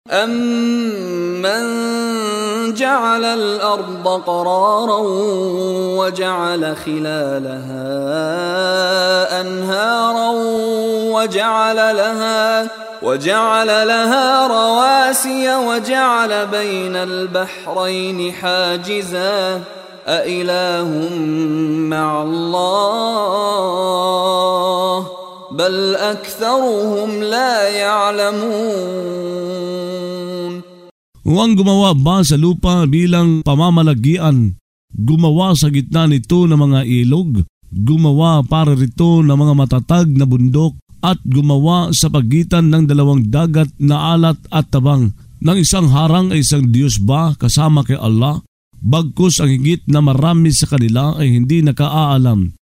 أَمَّنْ جَعَلَ الْأَرْضَ قَرَارًا وَجَعَلَ خِلَالَهَا أَنْهَارًا وَجَعَلَ لَهَا رَوَاسِيَ وَجَعَلَ بَيْنَ الْبَحْرَيْنِ حَاجِزًا أَإِلَٰهٌ مَّعَ اللَّهِ بَلْ أَكْثَرُهُمْ لَا يَعْلَمُونَ. Ang gumawa ba sa lupa bilang pamamalagian? Gumawa sa gitna nito ng mga ilog? Gumawa para rito ng mga matatag na bundok? At gumawa sa pagitan ng dalawang dagat na alat at tabang? Ng isang harang ay isang Diyos ba kasama kay Allah? Bagkus ang higit na marami sa kanila ay hindi nakaaalam.